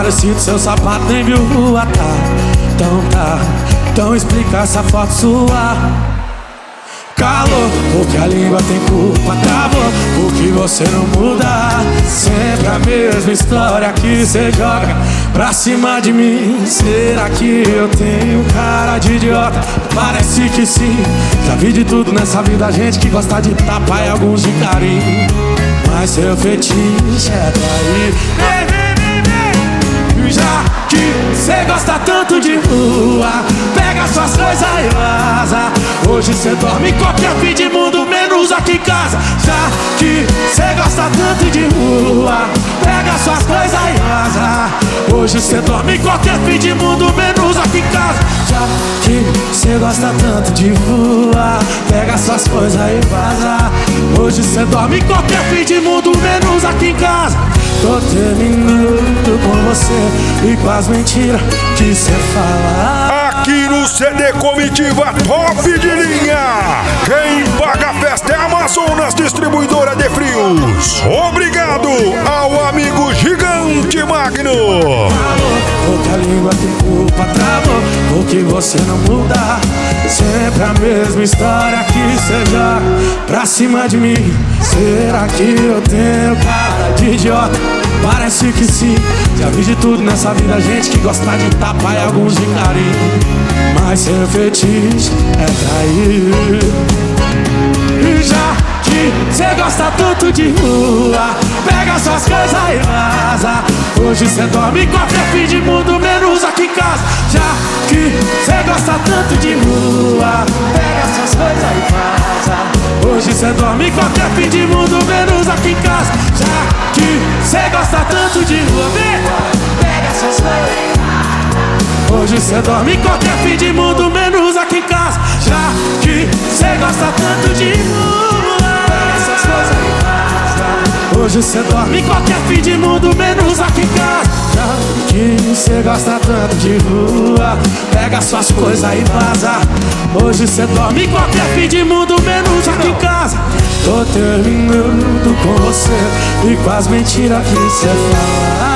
parecido seu sapato, nem viu rua, então explica essa foto sua. Calor, porque a língua tem culpa, travou, porque você não muda. Sempre a mesma história que cê joga pra cima de mim. Será que eu tenho cara de idiota? Parece que sim. Já vi de tudo nessa vida, gente que gosta de tapa e alguns de carinho. Mas seu fetiche é trair. Já que cê gosta tanto de rua, pega suas coisas e vaza. Hoje cê dorme em qualquer fim de mundo, menos aqui em casa. Já que cê gosta tanto de rua, pega suas coisas e vaza. Hoje cê dorme em qualquer fim de mundo, menos aqui em casa. Já que cê gosta tanto de rua, pega suas coisas e vaza. Hoje cê dorme em qualquer fim de mundo, menos aqui em casa. Tô terminando com você e com as mentiras que cê fala. Aqui no CD Comitiva top de linha, quem paga a festa é a Amazonas Distribuidora de Frios. Obrigado ao amigo Gigante Magno. Porque a língua tem culpa, travou, porque você não muda. Sempre a mesma história que cê joga pra cima de mim. Será que eu tenho cara de idiota? Parece que sim. Já vi de tudo nessa vida, gente que gosta de tapa e alguns de carinho. Mas seu fetiche é trair. E já que cê gosta tanto de rua, pega suas coisas e vaza. Hoje cê dorme em qualquer fim de mundo, menos aqui em casa. Já que cê gosta tanto de rua, pega suas coisas e vaza. Hoje cê dorme em qualquer fim de mundo, menos aqui em casa. Já que cê gosta tanto de rua, pega suas coisas e vaza. Hoje cê dorme em qualquer fim de mundo, menos aqui em casa. Já que cê gosta tanto de rua, pega suas coisas e vaza. Hoje cê dorme em qualquer fim de mundo, menos aqui em casa. Já que cê gosta tanto de rua, pega suas coisas e vaza. Hoje cê dorme em qualquer fim de mundo, menos aqui em casa. Tô terminando com você e com as mentiras que cê fala.